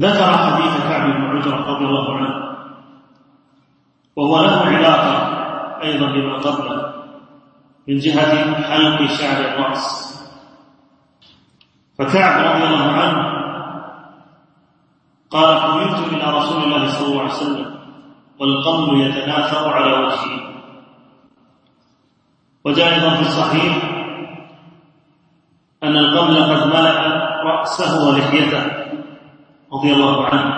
ذكر حديث كعب بن عجرة رضي الله عنه، وهو له علاقة أيضا بما قبله من جهة حلق شعر الرأس. فكعب رضي الله عنه قال: قمت إلى رسول الله صلى الله عليه وسلم والقمل يتناثر على وجهه. وجاء أيضا في الصحيح أن القمل قد ملأ رأسه ولحيته رضي الله عنه.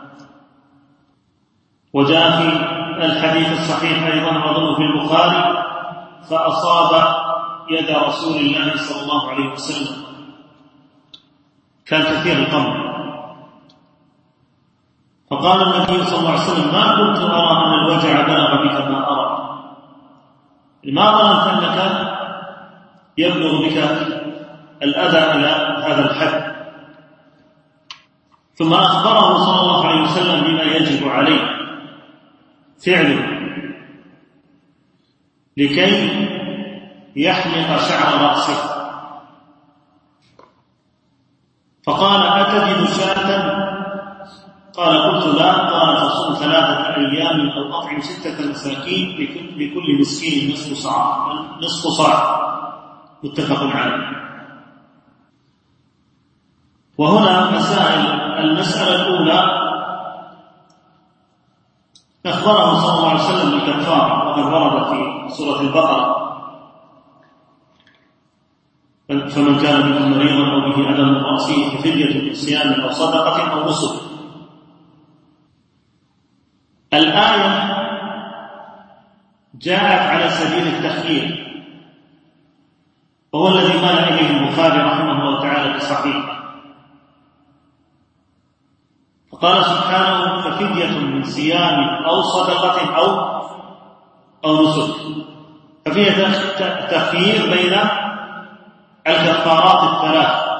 وجاء في الحديث الصحيح أيضا أظن في البخاري: فأصاب يد رسول الله صلى الله عليه وسلم. كان كثير القمل. فقال النبي صلى الله عليه وسلم: ما كنت أرى أن الوجع بلغ بك ما أرى. ما ظننت أنك يبلغ بك الأذى إلى هذا الحد. ثم أخبره صلى الله عليه وسلم بما يجب عليه فعله لكي يحلق شعر رأسه. فقال: أتجد شاة؟ قال: قلت لا. قال: فصم 3 أيام أو أطعم 6 مساكين لكل مسكين نصف صاع. متفق عليه. وهنا مسائل. المسألة الأولى: أخبره صلى الله عليه وسلم بالكفارة، وقد ورد في سورة البقرة: فمن كان منكم مريضا أو به أذى من رأسه ففدية من صيام أو صدقة أو نسك. الآية جاءت على سبيل التخيير، وهو الذي مال إليه البخاري رحمه الله تعالى في صحيحه. فقال سبحانه: ففدية من صيام أو صدقة أو نسك. ففيه تخيير بين الكفارات الثلاث.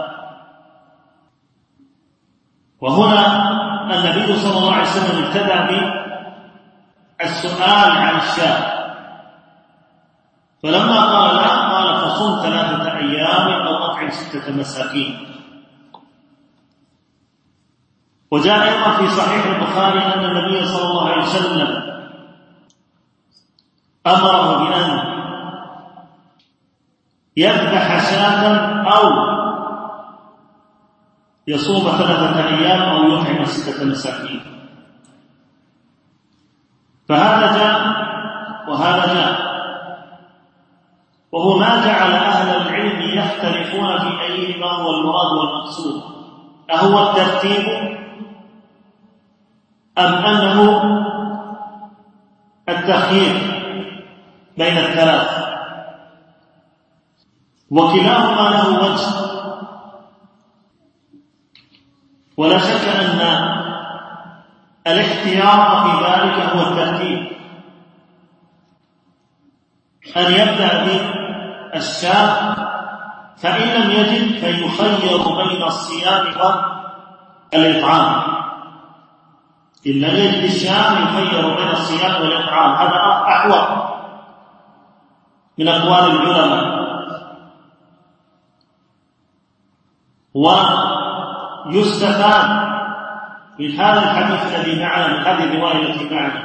وهنا النبي صلى الله عليه وسلم ابتدأ بالسؤال عن الشاة، فلما قال لا قال: فصم 3 أيام أو أطعم 6 مساكين. وجاء أيضا في صحيح البخاري أن النبي صلى الله عليه وسلم أمره بأن يذبح شاة أو يصوم 3 أيام أو يطعم 6 مساكين. فهذا جاء وهذا جاء، وهو ما جعل أهل العلم يختلفون في أيهما هو المراد والمقصود: أهو الترتيب أم أنه التخيير بين الثلاث؟ وكلاهما له وجه. ولا شك أن الاحتياط في ذلك هو الترتيب، أن يبدأ بالشاة، فإن لم يجد فيخير بين الصيام والإطعام. إن لم يجد الشاة يخير بين الصيام والإطعام. هذا أحوط من أقوال العلماء. ويستفاد من هذا الحديث الذي معنا، من هذه الرواية التي معنا،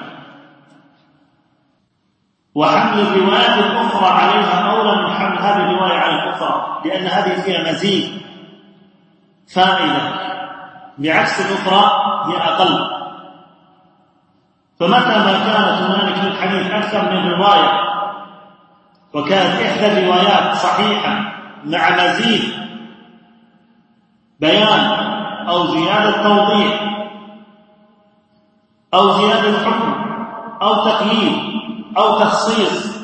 وحمل الروايات الأخرى عليها أولى من حمل هذه الرواية على الأخرى، لأن هذه فيها مزيد فائدة بعكس الأخرى هي أقل. فمتى ما كانت هنالك في الحديث أكثر من رواية، وكانت إحدى الروايات صحيحة مع مزيد بيان أو زيادة توضيح أو زيادة حكم أو تقييد أو تخصيص،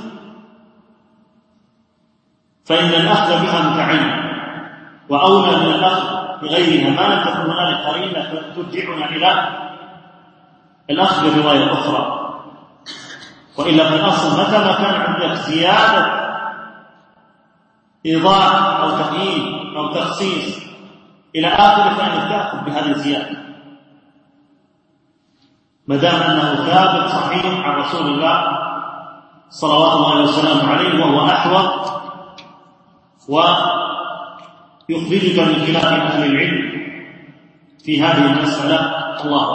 فإن الأخذ بها متعين، وأولى من الأخذ بغيرها ما لم تكن هنالك قرينة ترجعنا إلى الأخذ برواية أخرى. وإلا في الأصل متى ما كان عندك زيادة إيضاح أو تقييد أو تخصيص إلى آخره فإنك تأخذ بهذه الزيادة ما دام أنه ثابت صحيح عن رسول الله صلوات الله وسلامه عليه، وهو أحوط ويخرجك من خلاف أهل العلم في هذه المسألة. الله